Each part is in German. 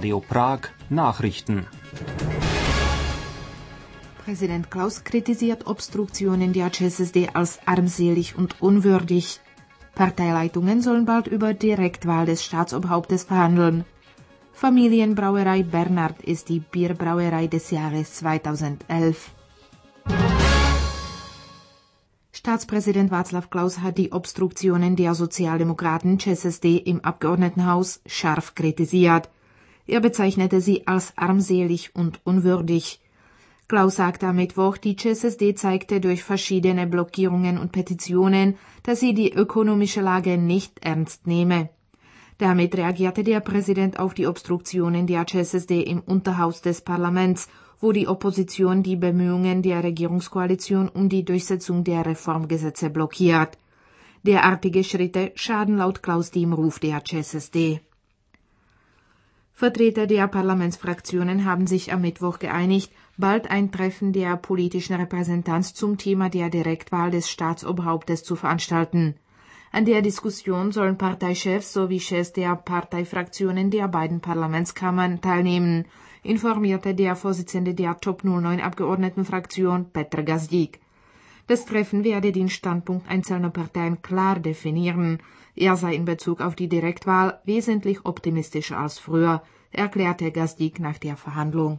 Radio Prag Nachrichten. Präsident Klaus kritisiert Obstruktionen der ČSSD als armselig und unwürdig. Parteileitungen sollen bald über Direktwahl des Staatsoberhauptes verhandeln. Familienbrauerei Bernhard ist die Bierbrauerei des Jahres 2011. Staatspräsident Václav Klaus hat die Obstruktionen der Sozialdemokraten ČSSD im Abgeordnetenhaus scharf kritisiert. Er bezeichnete sie als armselig und unwürdig. Klaus sagte am Mittwoch, die ČSSD zeigte durch verschiedene Blockierungen und Petitionen, dass sie die ökonomische Lage nicht ernst nehme. Damit reagierte der Präsident auf die Obstruktionen der ČSSD im Unterhaus des Parlaments, wo die Opposition die Bemühungen der Regierungskoalition um die Durchsetzung der Reformgesetze blockiert. Derartige Schritte schaden laut Klaus dem Ruf der ČSSD. Vertreter der Parlamentsfraktionen haben sich am Mittwoch geeinigt, bald ein Treffen der politischen Repräsentanz zum Thema der Direktwahl des Staatsoberhauptes zu veranstalten. An der Diskussion sollen Parteichefs sowie Chefs der Parteifraktionen der beiden Parlamentskammern teilnehmen, informierte der Vorsitzende der Top-09-Abgeordnetenfraktion Petr Gazdík. Das Treffen werde den Standpunkt einzelner Parteien klar definieren. Er sei in Bezug auf die Direktwahl wesentlich optimistischer als früher, erklärte Gazdík nach der Verhandlung.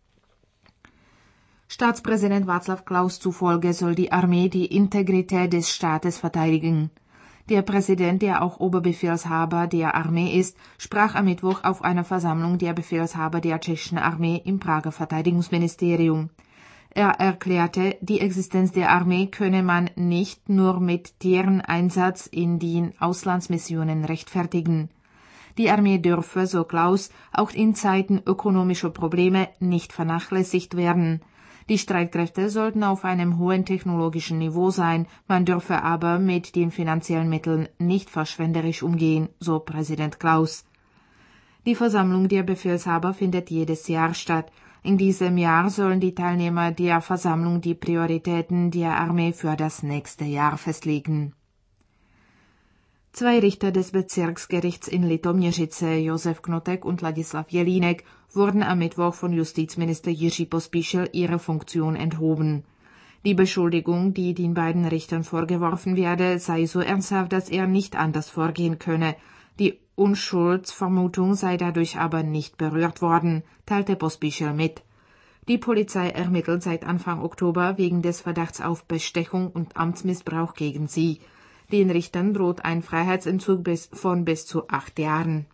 Staatspräsident Václav Klaus zufolge soll die Armee die Integrität des Staates verteidigen. Der Präsident, der auch Oberbefehlshaber der Armee ist, sprach am Mittwoch auf einer Versammlung der Befehlshaber der tschechischen Armee im Prager Verteidigungsministerium. Er erklärte, die Existenz der Armee könne man nicht nur mit deren Einsatz in den Auslandsmissionen rechtfertigen. Die Armee dürfe, so Klaus, auch in Zeiten ökonomischer Probleme nicht vernachlässigt werden. Die Streitkräfte sollten auf einem hohen technologischen Niveau sein, man dürfe aber mit den finanziellen Mitteln nicht verschwenderisch umgehen, so Präsident Klaus. Die Versammlung der Befehlshaber findet jedes Jahr statt. In diesem Jahr sollen die Teilnehmer der Versammlung die Prioritäten der Armee für das nächste Jahr festlegen. 2 Richter des Bezirksgerichts in Litoměřice, Josef Knotek und Ladislav Jelínek, wurden am Mittwoch von Justizminister Jiří Pospíšil ihre Funktion enthoben. Die Beschuldigung, die den beiden Richtern vorgeworfen werde, sei so ernsthaft, dass er nicht anders vorgehen könne. Die Unschuldsvermutung sei dadurch aber nicht berührt worden, teilte Pospíšil mit. Die Polizei ermittelt seit Anfang Oktober wegen des Verdachts auf Bestechung und Amtsmissbrauch gegen sie. Den Richtern droht ein Freiheitsentzug von bis zu 8 Jahren.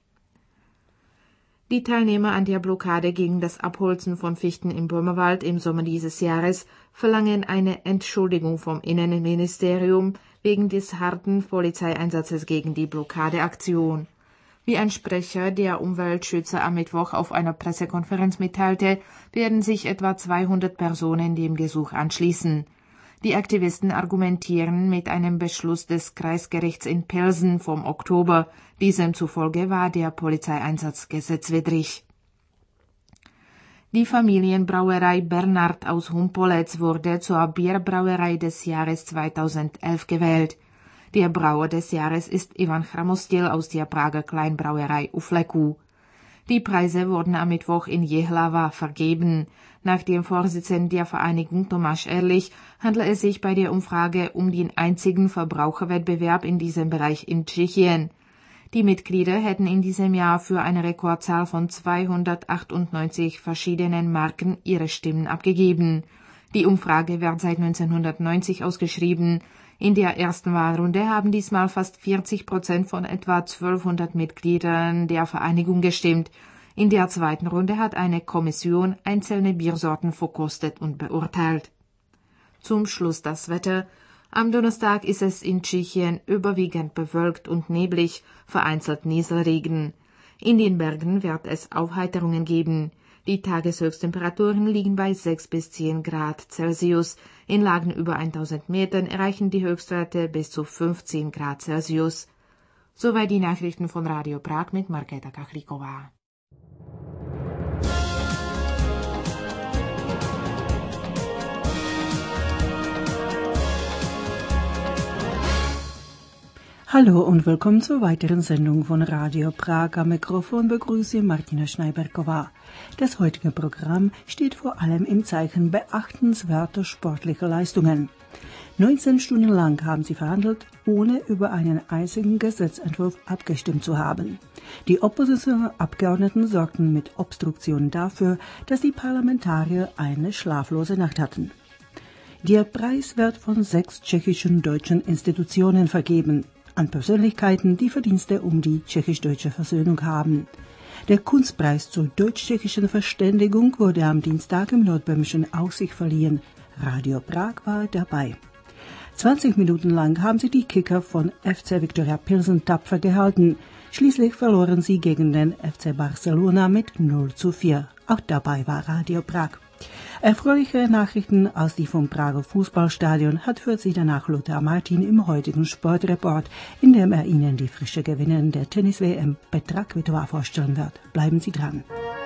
Die Teilnehmer an der Blockade gegen das Abholzen von Fichten im Böhmerwald im Sommer dieses Jahres verlangen eine Entschuldigung vom Innenministerium wegen des harten Polizeieinsatzes gegen die Blockadeaktion. Wie ein Sprecher der Umweltschützer am Mittwoch auf einer Pressekonferenz mitteilte, werden sich etwa 200 Personen dem Gesuch anschließen. Die Aktivisten argumentieren mit einem Beschluss des Kreisgerichts in Pilsen vom Oktober. Diesem zufolge war der Polizeieinsatz gesetzwidrig. Die Familienbrauerei Bernhard aus Humpolec wurde zur Bierbrauerei des Jahres 2011 gewählt. Der Brauer des Jahres ist Ivan Chramostil aus der Prager Kleinbrauerei U Fleku. Die Preise wurden am Mittwoch in Jihlava vergeben. Nach dem Vorsitzenden der Vereinigung Tomáš Ehrlich handelt es sich bei der Umfrage um den einzigen Verbraucherwettbewerb in diesem Bereich in Tschechien. Die Mitglieder hätten in diesem Jahr für eine Rekordzahl von 298 verschiedenen Marken ihre Stimmen abgegeben. Die Umfrage wird seit 1990 ausgeschrieben. In der ersten Wahlrunde haben diesmal fast 40% von etwa 1200 Mitgliedern der Vereinigung gestimmt. In der zweiten Runde hat eine Kommission einzelne Biersorten verkostet und beurteilt. Zum Schluss das Wetter. Am Donnerstag ist es in Tschechien überwiegend bewölkt und neblig, vereinzelt Nieselregen. In den Bergen wird es Aufheiterungen geben. Die Tageshöchsttemperaturen liegen bei 6 bis 10 Grad Celsius. In Lagen über 1000 Metern erreichen die Höchstwerte bis zu 15 Grad Celsius. Soweit die Nachrichten von Radio Prag mit Markéta Kachlíková. Hallo und willkommen zur weiteren Sendung von Radio Prag. Am Mikrofon begrüße Martina Schneiberkova. Das heutige Programm steht vor allem im Zeichen beachtenswerter sportlicher Leistungen. 19 Stunden lang haben sie verhandelt, ohne über einen einzigen Gesetzentwurf abgestimmt zu haben. Die Oppositionsabgeordneten sorgten mit Obstruktion dafür, dass die Parlamentarier eine schlaflose Nacht hatten. Der Preis wird von 6 tschechischen deutschen Institutionen vergeben, an Persönlichkeiten, die Verdienste um die tschechisch-deutsche Versöhnung haben. Der Kunstpreis zur deutsch-tschechischen Verständigung wurde am Dienstag im Nordböhmischen Aussicht verliehen. Radio Prag war dabei. 20 Minuten lang haben sie die Kicker von FC Viktoria Pilsen tapfer gehalten. Schließlich verloren sie gegen den FC Barcelona mit 0:4. Auch dabei war Radio Prag. Erfreuliche Nachrichten aus dem vom Prager Fußballstadion hat für Sie danach Lothar Martin im heutigen Sportreport, in dem Ihnen die frische Gewinnerin der Tennis-WM Petra Kvitova vorstellen wird. Bleiben Sie dran.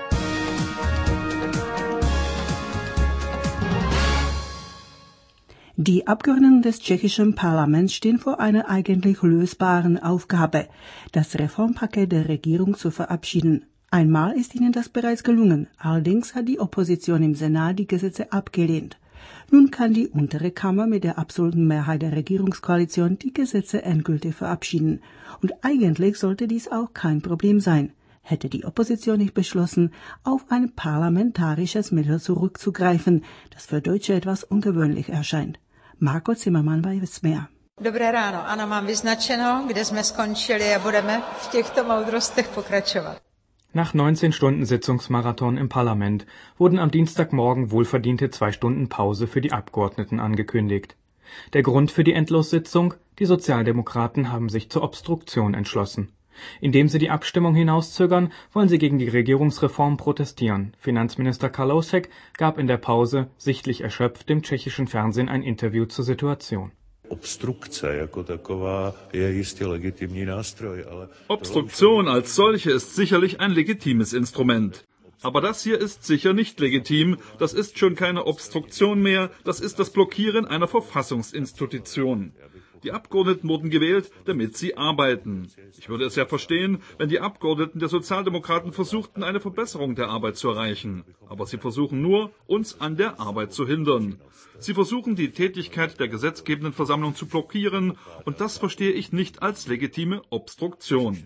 Die Abgeordneten des tschechischen Parlaments stehen vor einer eigentlich lösbaren Aufgabe, das Reformpaket der Regierung zu verabschieden. Einmal ist ihnen das bereits gelungen, allerdings hat die Opposition im Senat die Gesetze abgelehnt. Nun kann die untere Kammer mit der absoluten Mehrheit der Regierungskoalition die Gesetze endgültig verabschieden. Und eigentlich sollte dies auch kein Problem sein, hätte die Opposition nicht beschlossen, auf ein parlamentarisches Mittel zurückzugreifen, das für Deutsche etwas ungewöhnlich erscheint. Marko Zimmermann weiß mehr. Dobré ráno, ano, mám vyznačeno, kde jsme skončili a budeme v těchto moudrostech pokračovat. Nach 19 Stunden Sitzungsmarathon im Parlament wurden am Dienstagmorgen wohlverdiente 2 Stunden Pause für die Abgeordneten angekündigt. Der Grund für die Endlossitzung? Die Sozialdemokraten haben sich zur Obstruktion entschlossen. Indem sie die Abstimmung hinauszögern, wollen sie gegen die Regierungsreform protestieren. Finanzminister Kalousek gab in der Pause, sichtlich erschöpft, dem tschechischen Fernsehen ein Interview zur Situation. Obstruktion als solche ist sicherlich ein legitimes Instrument. Aber das hier ist sicher nicht legitim. Das ist schon keine Obstruktion mehr. Das ist das Blockieren einer Verfassungsinstitution. Die Abgeordneten wurden gewählt, damit sie arbeiten. Ich würde es ja verstehen, wenn die Abgeordneten der Sozialdemokraten versuchten, eine Verbesserung der Arbeit zu erreichen. Aber sie versuchen nur, uns an der Arbeit zu hindern. Sie versuchen, die Tätigkeit der gesetzgebenden Versammlung zu blockieren, und das verstehe ich nicht als legitime Obstruktion.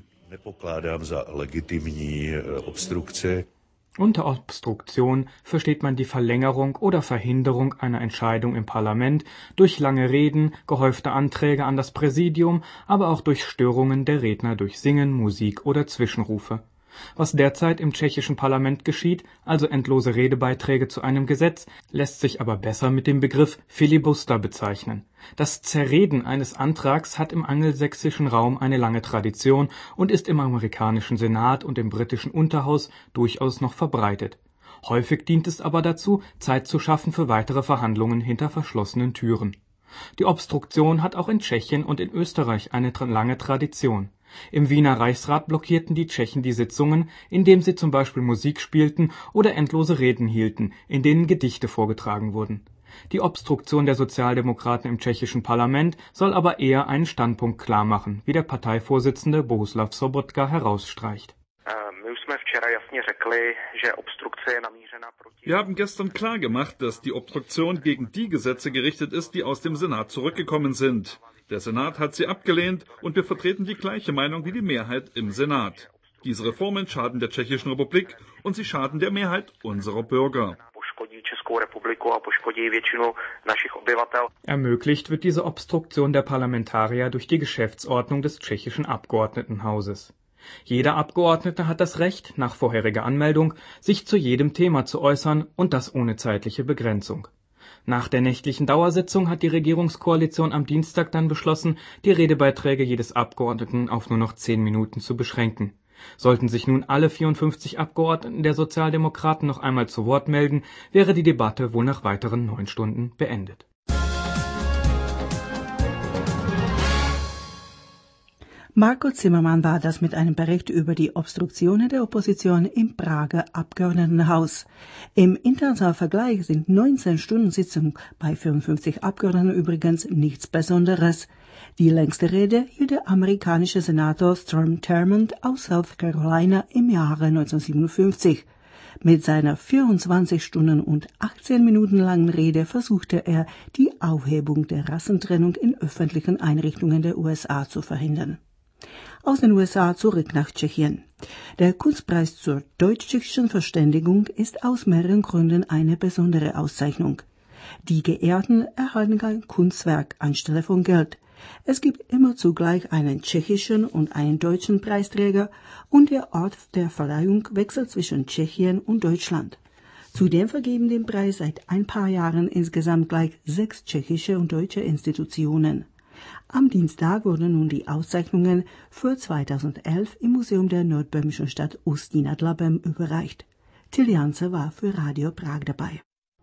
Unter Obstruktion versteht man die Verlängerung oder Verhinderung einer Entscheidung im Parlament durch lange Reden, gehäufte Anträge an das Präsidium, aber auch durch Störungen der Redner durch Singen, Musik oder Zwischenrufe. Was derzeit im tschechischen Parlament geschieht, also endlose Redebeiträge zu einem Gesetz, lässt sich aber besser mit dem Begriff Filibuster bezeichnen. Das Zerreden eines Antrags hat im angelsächsischen Raum eine lange Tradition und ist im amerikanischen Senat und im britischen Unterhaus durchaus noch verbreitet. Häufig dient es aber dazu, Zeit zu schaffen für weitere Verhandlungen hinter verschlossenen Türen. Die Obstruktion hat auch in Tschechien und in Österreich eine lange Tradition. Im Wiener Reichsrat blockierten die Tschechen die Sitzungen, indem sie zum Beispiel Musik spielten oder endlose Reden hielten, in denen Gedichte vorgetragen wurden. Die Obstruktion der Sozialdemokraten im tschechischen Parlament soll aber eher einen Standpunkt klarmachen, wie der Parteivorsitzende Bohuslav Sobotka herausstreicht. Wir haben gestern klar gemacht, dass die Obstruktion gegen die Gesetze gerichtet ist, die aus dem Senat zurückgekommen sind. Der Senat hat sie abgelehnt und wir vertreten die gleiche Meinung wie die Mehrheit im Senat. Diese Reformen schaden der Tschechischen Republik und sie schaden der Mehrheit unserer Bürger. Ermöglicht wird diese Obstruktion der Parlamentarier durch die Geschäftsordnung des tschechischen Abgeordnetenhauses. Jeder Abgeordnete hat das Recht, nach vorheriger Anmeldung, sich zu jedem Thema zu äußern und das ohne zeitliche Begrenzung. Nach der nächtlichen Dauersitzung hat die Regierungskoalition am Dienstag dann beschlossen, die Redebeiträge jedes Abgeordneten auf nur noch 10 Minuten zu beschränken. Sollten sich nun alle 54 Abgeordneten der Sozialdemokraten noch einmal zu Wort melden, wäre die Debatte wohl nach weiteren 9 Stunden beendet. Marco Zimmermann war das mit einem Bericht über die Obstruktionen der Opposition im Prager Abgeordnetenhaus. Im internationalen Vergleich sind 19 Stunden Sitzung bei 55 Abgeordneten übrigens nichts Besonderes. Die längste Rede hielt der amerikanische Senator Strom Thurmond aus South Carolina im Jahre 1957. Mit seiner 24 Stunden und 18 Minuten langen Rede versuchte er, die Aufhebung der Rassentrennung in öffentlichen Einrichtungen der USA zu verhindern. Aus den USA zurück nach Tschechien. Der Kunstpreis zur deutsch-tschechischen Verständigung ist aus mehreren Gründen eine besondere Auszeichnung. Die Geehrten erhalten ein Kunstwerk anstelle von Geld. Es gibt immer zugleich einen tschechischen und einen deutschen Preisträger und der Ort der Verleihung wechselt zwischen Tschechien und Deutschland. Zudem vergeben den Preis seit ein paar Jahren insgesamt gleich 6 tschechische und deutsche Institutionen. Am Dienstag wurden nun die Auszeichnungen für 2011 im Museum der nordböhmischen Stadt Ústí nad Labem überreicht. Till Janse war für Radio Prag dabei.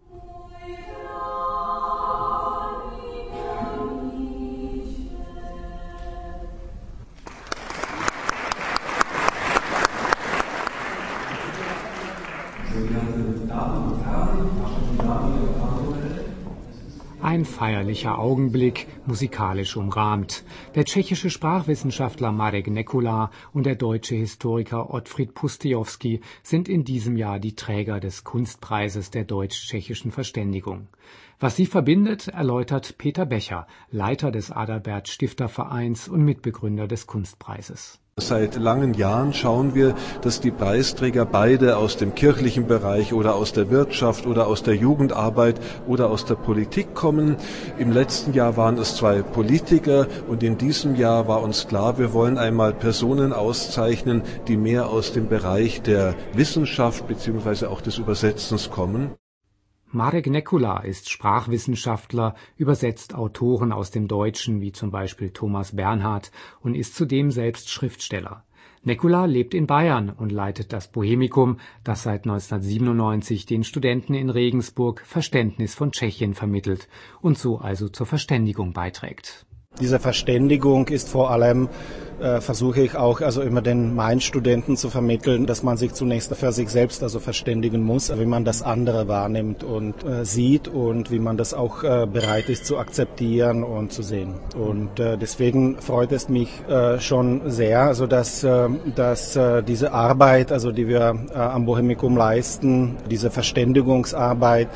Ein feierlicher Augenblick, musikalisch umrahmt. Der tschechische Sprachwissenschaftler Marek Nekula und der deutsche Historiker Ottfried Pustejovský sind in diesem Jahr die Träger des Kunstpreises der deutsch-tschechischen Verständigung. Was sie verbindet, erläutert Peter Becher, Leiter des Adalbert Stiftervereins und Mitbegründer des Kunstpreises. Seit langen Jahren schauen wir, dass die Preisträger beide aus dem kirchlichen Bereich oder aus der Wirtschaft oder aus der Jugendarbeit oder aus der Politik kommen. Im letzten Jahr waren es 2 Politiker und in diesem Jahr war uns klar, wir wollen einmal Personen auszeichnen, die mehr aus dem Bereich der Wissenschaft bzw. auch des Übersetzens kommen. Marek Nekula ist Sprachwissenschaftler, übersetzt Autoren aus dem Deutschen wie zum Beispiel Thomas Bernhard und ist zudem selbst Schriftsteller. Nekula lebt in Bayern und leitet das Bohemikum, das seit 1997 den Studenten in Regensburg Verständnis von Tschechien vermittelt und so also zur Verständigung beiträgt. Diese Verständigung ist vor allem, versuche ich auch immer meinen Studenten zu vermitteln, dass man sich zunächst für sich selbst verständigen muss, wie man das andere wahrnimmt und sieht und wie man das auch bereit ist zu akzeptieren und zu sehen. Und deswegen freut es mich schon sehr, dass diese Arbeit, die wir am Bohemikum leisten, diese Verständigungsarbeit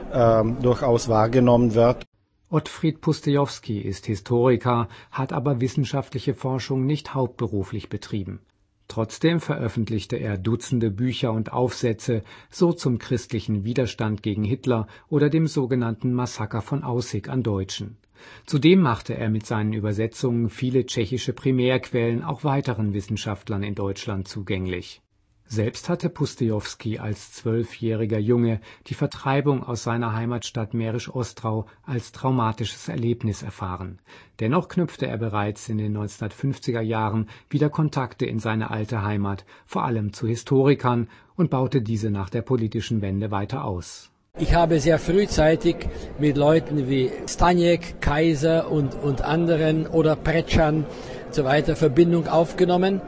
durchaus wahrgenommen wird. Ottfried Pustejovský ist Historiker, hat aber wissenschaftliche Forschung nicht hauptberuflich betrieben. Trotzdem veröffentlichte er Dutzende Bücher und Aufsätze, so zum christlichen Widerstand gegen Hitler oder dem sogenannten Massaker von Aussig an Deutschen. Zudem machte er mit seinen Übersetzungen viele tschechische Primärquellen auch weiteren Wissenschaftlern in Deutschland zugänglich. Selbst hatte Pustejovský als 12-jähriger Junge die Vertreibung aus seiner Heimatstadt Mährisch-Ostrau als traumatisches Erlebnis erfahren. Dennoch knüpfte er bereits in den 1950er Jahren wieder Kontakte in seine alte Heimat, vor allem zu Historikern, und baute diese nach der politischen Wende weiter aus. Ich habe sehr frühzeitig mit Leuten wie Staněk, Kaiser und anderen oder Pretschan und so weiter Verbindung aufgenommen.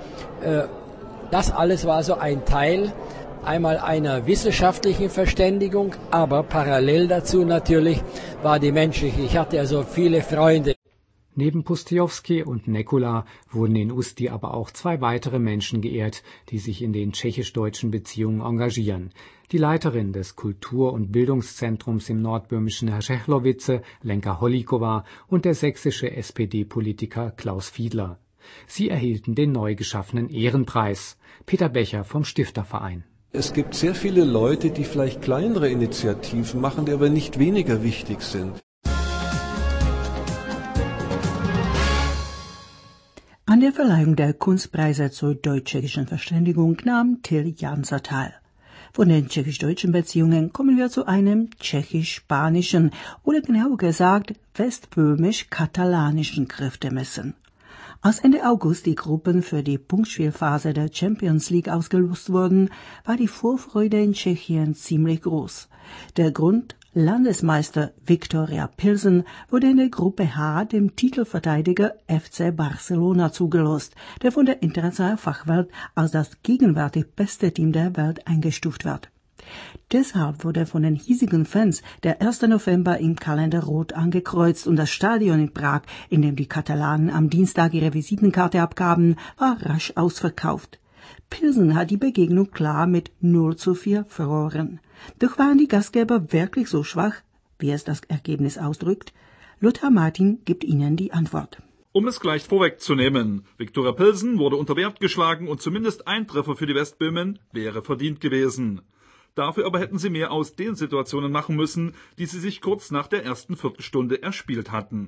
Das alles war so ein Teil einmal einer wissenschaftlichen Verständigung, aber parallel dazu natürlich war die menschliche. Ich hatte viele Freunde. Neben Pustejovský und Nekula wurden in Ústí aber auch 2 weitere Menschen geehrt, die sich in den tschechisch-deutschen Beziehungen engagieren. Die Leiterin des Kultur- und Bildungszentrums im nordböhmischen Řechlovice, Lenka Holíková, und der sächsische SPD-Politiker Klaus Fiedler. Sie erhielten den neu geschaffenen Ehrenpreis. Peter Becher vom Stifterverein. Es gibt sehr viele Leute, die vielleicht kleinere Initiativen machen, die aber nicht weniger wichtig sind. An der Verleihung der Kunstpreise zur deutsch-tschechischen Verständigung nahm Till Janse teil. Von den tschechisch-deutschen Beziehungen kommen wir zu einem tschechisch-spanischen oder genauer gesagt westböhmisch-katalanischen Kräftemessen. Als Ende August die Gruppen für die Punktspielphase der Champions League ausgelost wurden, war die Vorfreude in Tschechien ziemlich groß. Der Grund Landesmeister Viktoria Pilsen wurde in der Gruppe H dem Titelverteidiger FC Barcelona zugelost, der von der internationalen Fachwelt als das gegenwärtig beste Team der Welt eingestuft wird. Deshalb wurde von den hiesigen Fans der 1. November im Kalender rot angekreuzt und das Stadion in Prag, in dem die Katalanen am Dienstag ihre Visitenkarte abgaben, war rasch ausverkauft. Pilsen hat die Begegnung klar mit 0:4 verloren. Doch waren die Gastgeber wirklich so schwach, wie es das Ergebnis ausdrückt? Lothar Martin gibt ihnen die Antwort. Um es gleich vorwegzunehmen, Viktoria Pilsen wurde unter Wert geschlagen und zumindest ein Treffer für die Westböhmen wäre verdient gewesen. Dafür aber hätten sie mehr aus den Situationen machen müssen, die sie sich kurz nach der ersten Viertelstunde erspielt hatten.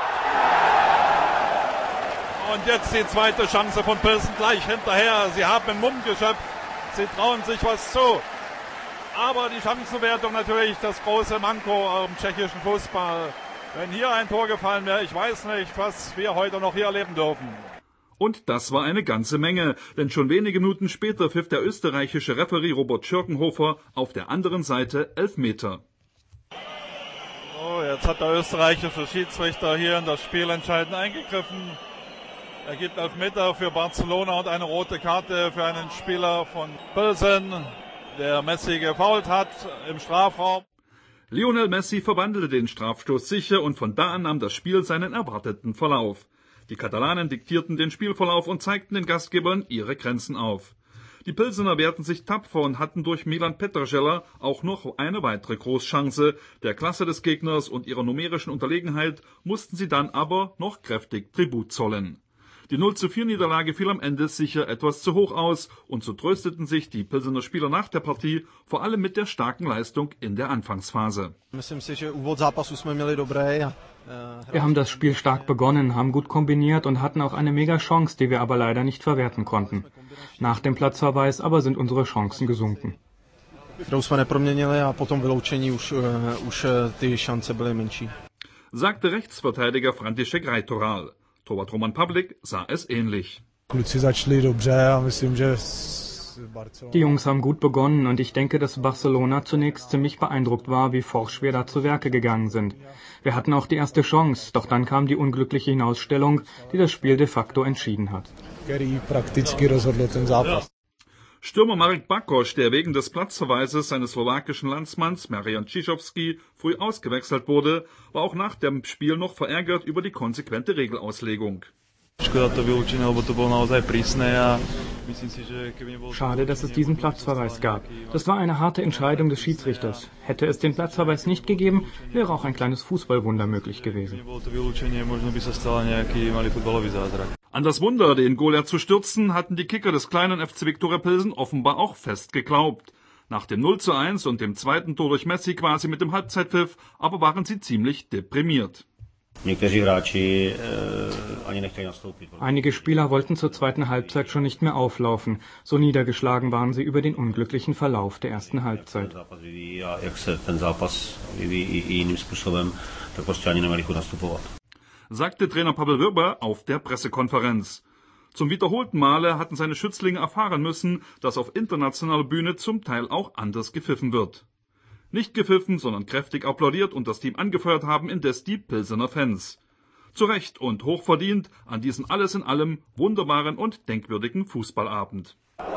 Und jetzt die zweite Chance von Pilsen gleich hinterher. Sie haben den Mumm geschöpft, sie trauen sich was zu. Aber die Chancenwertung natürlich das große Manko im tschechischen Fußball. Wenn hier ein Tor gefallen wäre, ich weiß nicht, was wir heute noch hier erleben dürfen. Und das war eine ganze Menge, denn schon wenige Minuten später pfiff der österreichische Referee Robert Schirkenhofer auf der anderen Seite Elfmeter. So, jetzt hat der österreichische Schiedsrichter hier in das Spiel entscheidend eingegriffen. Er gibt Elfmeter für Barcelona und eine rote Karte für einen Spieler von Pilsen, der Messi gefoult hat im Strafraum. Lionel Messi verwandelte den Strafstoß sicher und von da an nahm das Spiel seinen erwarteten Verlauf. Die Katalanen diktierten den Spielverlauf und zeigten den Gastgebern ihre Grenzen auf. Die Pilsener wehrten sich tapfer und hatten durch Milan Petrasella auch noch eine weitere Großchance. Der Klasse des Gegners und ihrer numerischen Unterlegenheit mussten sie dann aber noch kräftig Tribut zollen. Die 0:4 Niederlage fiel am Ende sicher etwas zu hoch aus und so trösteten sich die Pilsener Spieler nach der Partie, vor allem mit der starken Leistung in der Anfangsphase. Wir haben das Spiel stark begonnen, haben gut kombiniert und hatten auch eine mega Chance, die wir aber leider nicht verwerten konnten. Nach dem Platzverweis aber sind unsere Chancen gesunken. Sagte Rechtsverteidiger František Rajtoral. Torwart Roman Pavlik sah es ähnlich. Die Jungs haben gut begonnen und ich denke, dass Barcelona zunächst ziemlich beeindruckt war, wie forsch wir da zu Werke gegangen sind. Wir hatten auch die erste Chance, doch dann kam die unglückliche Hinausstellung, die das Spiel de facto entschieden hat. Stürmer Marek Bakoš, der wegen des Platzverweises seines slowakischen Landsmanns Marian Čižovský früh ausgewechselt wurde, war auch nach dem Spiel noch verärgert über die konsequente Regelauslegung. Schade, dass es diesen Platzverweis gab. Das war eine harte Entscheidung des Schiedsrichters. Hätte es den Platzverweis nicht gegeben, wäre auch ein kleines Fußballwunder möglich gewesen. An das Wunder, den Goalie zu stürzen, hatten die Kicker des kleinen FC Viktoria Pilsen offenbar auch fest geglaubt. Nach dem 0:1 und dem zweiten Tor durch Messi quasi mit dem Halbzeitpfiff, aber waren sie ziemlich deprimiert. Einige Spieler wollten zur zweiten Halbzeit schon nicht mehr auflaufen. So niedergeschlagen waren sie über den unglücklichen Verlauf der ersten Halbzeit. Sagte Trainer Pavel Vrba auf der Pressekonferenz. Zum wiederholten Male hatten seine Schützlinge erfahren müssen, dass auf internationaler Bühne zum Teil auch anders gepfiffen wird. Nicht gepfiffen, sondern kräftig applaudiert und das Team angefeuert haben indes die Pilsener Fans. Zu Recht und hochverdient an diesem alles in allem wunderbaren und denkwürdigen Fußballabend.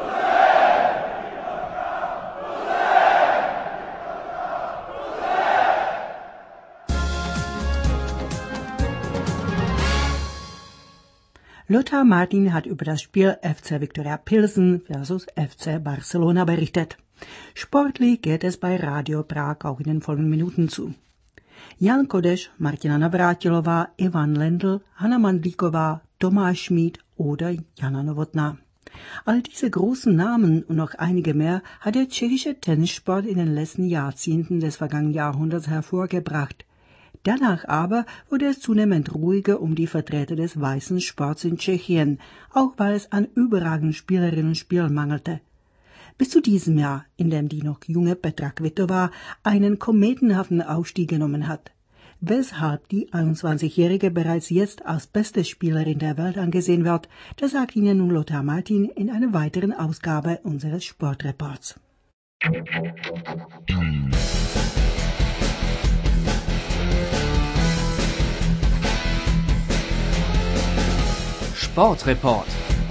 Lothar Martin hat über das Spiel FC Viktoria Pilsen versus FC Barcelona berichtet. Sportlich geht es bei Radio Prag auch in den folgenden Minuten zu. Jan Kodeš, Martina Navrátilová, Ivan Lendl, Hanna Mandlíková, Tomáš Schmid oder Jana Novotná. All diese großen Namen und noch einige mehr hat der tschechische Tennissport in den letzten Jahrzehnten des vergangenen Jahrhunderts hervorgebracht. Danach aber wurde es zunehmend ruhiger um die Vertreter des weißen Sports in Tschechien, auch weil es an überragenden Spielerinnen und Spielern mangelte. Bis zu diesem Jahr, in dem die noch junge Petra Kvitova einen kometenhaften Aufstieg genommen hat. Weshalb die 21-Jährige bereits jetzt als beste Spielerin der Welt angesehen wird, das sagt Ihnen nun Lothar Martin in einer weiteren Ausgabe unseres Sportreports. Sportreport.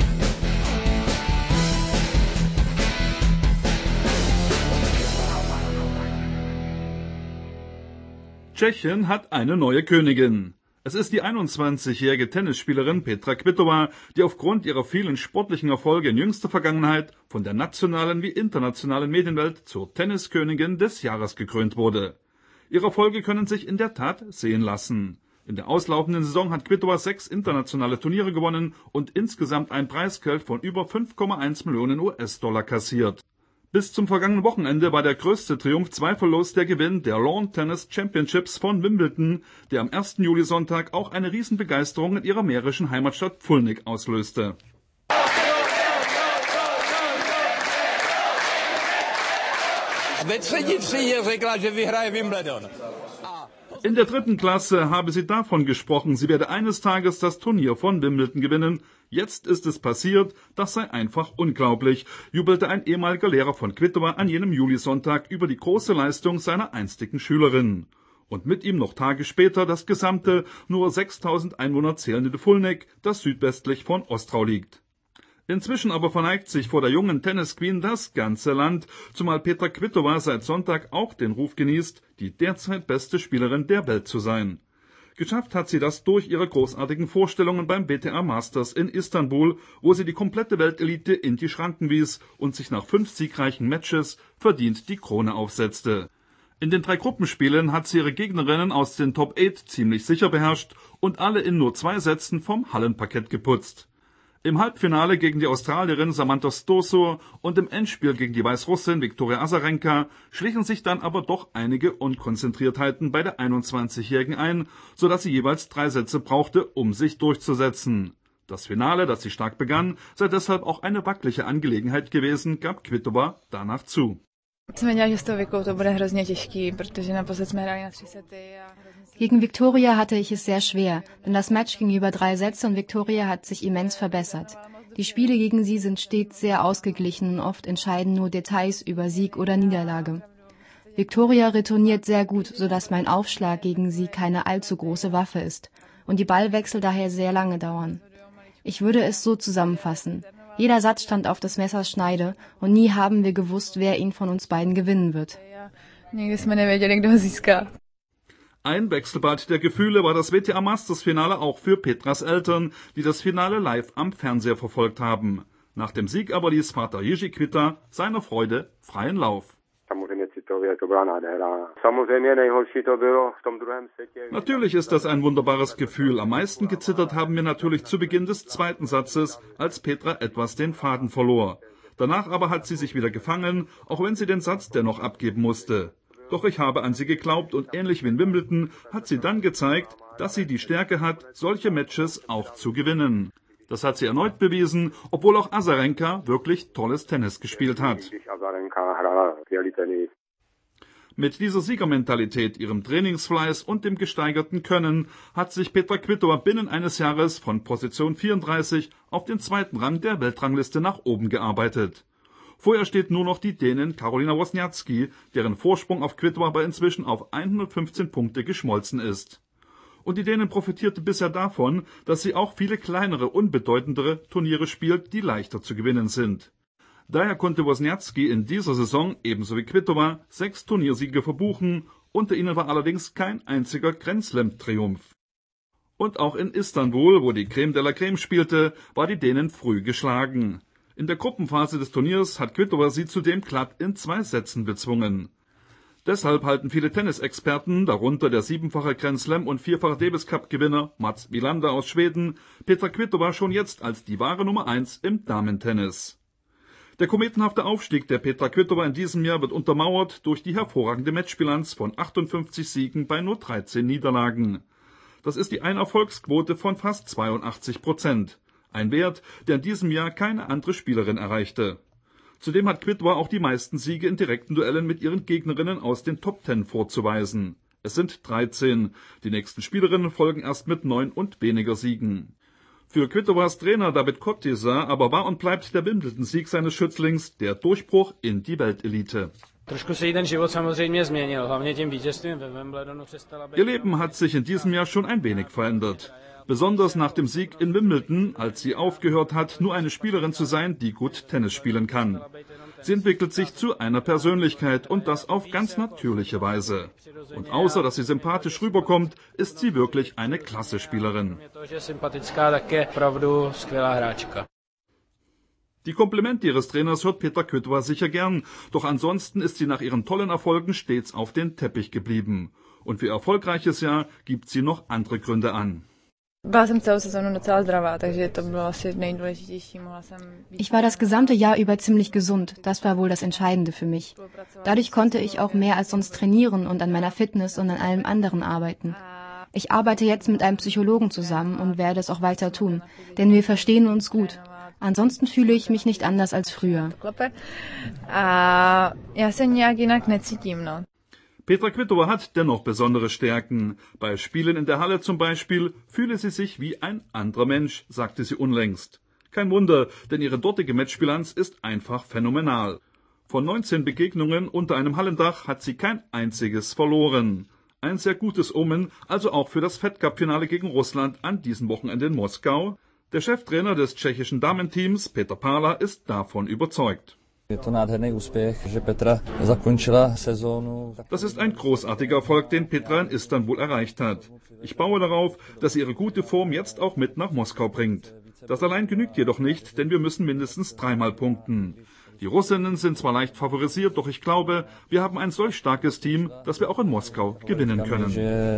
Tschechien hat eine neue Königin. Es ist die 21-jährige Tennisspielerin Petra Kvitova, die aufgrund ihrer vielen sportlichen Erfolge in jüngster Vergangenheit von der nationalen wie internationalen Medienwelt zur Tenniskönigin des Jahres gekrönt wurde. Ihre Erfolge können sich in der Tat sehen lassen. In der auslaufenden Saison hat Kvitova 6 internationale Turniere gewonnen und insgesamt ein Preisgeld von über 5,1 Millionen US-Dollar kassiert. Bis zum vergangenen Wochenende war der größte Triumph zweifellos der Gewinn der Lawn Tennis Championships von Wimbledon, der am 1. Julisonntag auch eine Riesenbegeisterung in ihrer mährischen Heimatstadt Fulnik auslöste. In der 3. Klasse habe sie davon gesprochen, sie werde eines Tages das Turnier von Wimbledon gewinnen. Jetzt ist es passiert, das sei einfach unglaublich, jubelte ein ehemaliger Lehrer von Kvitova an jenem Julisonntag über die große Leistung seiner einstigen Schülerin. Und mit ihm noch Tage später das gesamte, nur 6.000 Einwohner zählende Fulnek, das südwestlich von Ostrau liegt. Inzwischen aber verneigt sich vor der jungen Tennisqueen das ganze Land, zumal Petra Kvitova seit Sonntag auch den Ruf genießt, die derzeit beste Spielerin der Welt zu sein. Geschafft hat sie das durch ihre großartigen Vorstellungen beim WTA Masters in Istanbul, wo sie die komplette Weltelite in die Schranken wies und sich nach 5 siegreichen Matches verdient die Krone aufsetzte. In den 3 Gruppenspielen hat sie ihre Gegnerinnen aus den Top 8 ziemlich sicher beherrscht und alle in nur 2 Sätzen vom Hallenparkett geputzt. Im Halbfinale gegen die Australierin Samantha Stosur und im Endspiel gegen die Weißrussin Viktoria Azarenka schlichen sich dann aber doch einige Unkonzentriertheiten bei der 21-Jährigen ein, sodass sie jeweils 3 Sätze brauchte, um sich durchzusetzen. Das Finale, das sie stark begann, sei deshalb auch eine wackelige Angelegenheit gewesen, gab Kvitova danach zu. Gegen Viktoria hatte ich es sehr schwer, denn das Match ging über 3 Sätze und Viktoria hat sich immens verbessert. Die Spiele gegen sie sind stets sehr ausgeglichen und oft entscheiden nur Details über Sieg oder Niederlage. Viktoria retourniert sehr gut, sodass mein Aufschlag gegen sie keine allzu große Waffe ist und die Ballwechsel daher sehr lange dauern. Ich würde es so zusammenfassen. Jeder Satz stand auf des Messers Schneide und nie haben wir gewusst, wer ihn von uns beiden gewinnen wird. Ein Wechselbad der Gefühle war das WTA Masters Finale auch für Petras Eltern, die das Finale live am Fernseher verfolgt haben. Nach dem Sieg aber ließ Vater Jiří Kvita seiner Freude freien Lauf. Natürlich ist das ein wunderbares Gefühl. Am meisten gezittert haben wir natürlich zu Beginn des 2. Satzes, als Petra etwas den Faden verlor. Danach aber hat sie sich wieder gefangen, auch wenn sie den Satz dennoch abgeben musste. Doch ich habe an sie geglaubt und ähnlich wie in Wimbledon hat sie dann gezeigt, dass sie die Stärke hat, solche Matches auch zu gewinnen. Das hat sie erneut bewiesen, obwohl auch Azarenka wirklich tolles Tennis gespielt hat. Mit dieser Siegermentalität, ihrem Trainingsfleiß und dem gesteigerten Können hat sich Petra Kvitova binnen eines Jahres von Position 34 auf den 2. Rang der Weltrangliste nach oben gearbeitet. Vorher steht nur noch die Dänin Karolina Wozniacki, deren Vorsprung auf Kvitova aber inzwischen auf 115 Punkte geschmolzen ist. Und die Dänin profitierte bisher davon, dass sie auch viele kleinere, unbedeutendere Turniere spielt, die leichter zu gewinnen sind. Daher konnte Wozniacki in dieser Saison, ebenso wie Kvitova, 6 Turniersiege verbuchen, unter ihnen war allerdings kein einziger Grand Slam-Triumph. Und auch in Istanbul, wo die Creme de la Creme spielte, war die Dänin früh geschlagen. In der Gruppenphase des Turniers hat Kvitova sie zudem glatt in 2 Sätzen bezwungen. Deshalb halten viele Tennisexperten, darunter der 7-fache Grand Slam und 4-fache Davis Cup-Gewinner Mats Wilander aus Schweden, Petra Kvitova schon jetzt als die wahre Nummer 1 im Damentennis. Der kometenhafte Aufstieg der Petra Kvitova in diesem Jahr wird untermauert durch die hervorragende Matchbilanz von 58 Siegen bei nur 13 Niederlagen. Das ist die Einerfolgsquote von fast 82%. Ein Wert, der in diesem Jahr keine andere Spielerin erreichte. Zudem hat Kvitova auch die meisten Siege in direkten Duellen mit ihren Gegnerinnen aus den Top 10 vorzuweisen. Es sind 13. Die nächsten Spielerinnen folgen erst mit 9 und weniger Siegen. Für Kvitovas Trainer David Kotisa aber war und bleibt der Wimbledon-Sieg seines Schützlings der Durchbruch in die Weltelite. Ihr Leben hat sich in diesem Jahr schon ein wenig verändert. Besonders nach dem Sieg in Wimbledon, als sie aufgehört hat, nur eine Spielerin zu sein, die gut Tennis spielen kann. Sie entwickelt sich zu einer Persönlichkeit und das auf ganz natürliche Weise. Und außer dass sie sympathisch rüberkommt, ist sie wirklich eine klasse Spielerin. Die Komplimente ihres Trainers hört Petra Kvitova sicher gern, doch ansonsten ist sie nach ihren tollen Erfolgen stets auf den Teppich geblieben. Und für ihr erfolgreiches Jahr gibt sie noch andere Gründe an. Ich war das gesamte Jahr über ziemlich gesund, das war wohl das Entscheidende für mich. Dadurch konnte ich auch mehr als sonst trainieren und an meiner Fitness und an allem anderen arbeiten. Ich arbeite jetzt mit einem Psychologen zusammen und werde es auch weiter tun, denn wir verstehen uns gut. Ansonsten fühle ich mich nicht anders als früher. Petra Kvitova hat dennoch besondere Stärken. Bei Spielen in der Halle zum Beispiel fühle sie sich wie ein anderer Mensch, sagte sie unlängst. Kein Wunder, denn ihre dortige Matchbilanz ist einfach phänomenal. Von 19 Begegnungen unter einem Hallendach hat sie kein einziges verloren. Ein sehr gutes Omen, also auch für das Fed Cup-Finale gegen Russland an diesem Wochenende in Moskau. Der Cheftrainer des tschechischen Damenteams, Petr Pála, ist davon überzeugt. Das ist ein großartiger Erfolg, den Petra in Istanbul erreicht hat. Ich baue darauf, dass sie ihre gute Form jetzt auch mit nach Moskau bringt. Das allein genügt jedoch nicht, denn wir müssen mindestens 3-mal punkten. Die Russinnen sind zwar leicht favorisiert, doch ich glaube, wir haben ein solch starkes Team, dass wir auch in Moskau gewinnen können.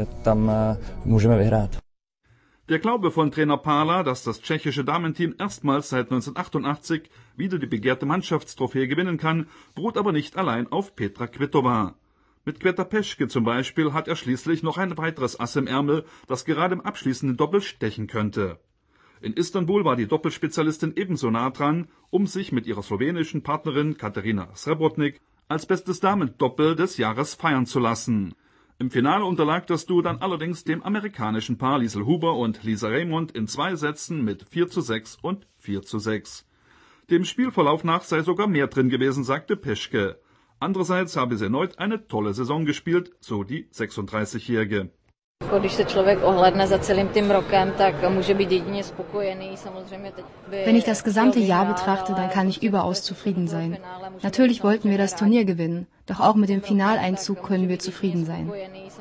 Der Glaube von Trainer Pála, dass das tschechische Damenteam erstmals seit 1988 wieder die begehrte Mannschaftstrophäe gewinnen kann, beruht aber nicht allein auf Petra Kvitova. Mit Květa Peschke zum Beispiel hat er schließlich noch ein weiteres Ass im Ärmel, das gerade im abschließenden Doppel stechen könnte. In Istanbul war die Doppelspezialistin ebenso nah dran, um sich mit ihrer slowenischen Partnerin Kateřina Srebotnik als bestes Damendoppel des Jahres feiern zu lassen. Im Finale unterlag das Duo dann allerdings dem amerikanischen Paar Liesl Huber und Lisa Raymond in 2 Sätzen mit 4:6 und 4:6. Dem Spielverlauf nach sei sogar mehr drin gewesen, sagte Peschke. Andererseits habe sie erneut eine tolle Saison gespielt, so die 36-Jährige. Wenn ich das gesamte Jahr betrachte, dann kann ich überaus zufrieden sein. Natürlich wollten wir das Turnier gewinnen, doch auch mit dem Finaleinzug können wir zufrieden sein.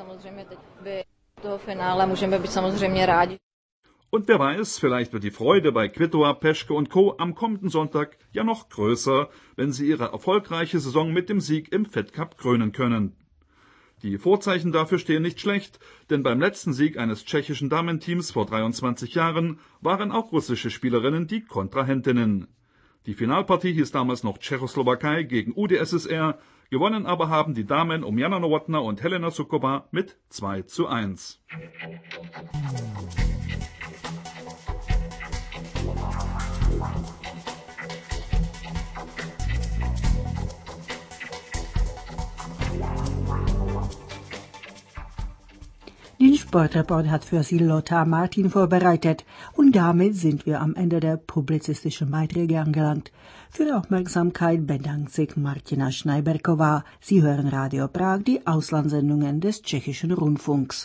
Und wer weiß, vielleicht wird die Freude bei Kvitova, Peschke und Co. am kommenden Sonntag ja noch größer, wenn sie ihre erfolgreiche Saison mit dem Sieg im Fed Cup krönen können. Die Vorzeichen dafür stehen nicht schlecht, denn beim letzten Sieg eines tschechischen Damenteams vor 23 Jahren waren auch russische Spielerinnen die Kontrahentinnen. Die Finalpartie hieß damals noch Tschechoslowakei gegen UdSSR, gewonnen aber haben die Damen um Jana Nowotná und Helena Suková mit 2:1. Den Sportreport hat für Sie Lothar Martin vorbereitet und damit sind wir am Ende der publizistischen Beiträge angelangt. Für die Aufmerksamkeit bedankt sich Martina Schneiberková. Sie hören Radio Prag, die Auslandssendungen des Tschechischen Rundfunks.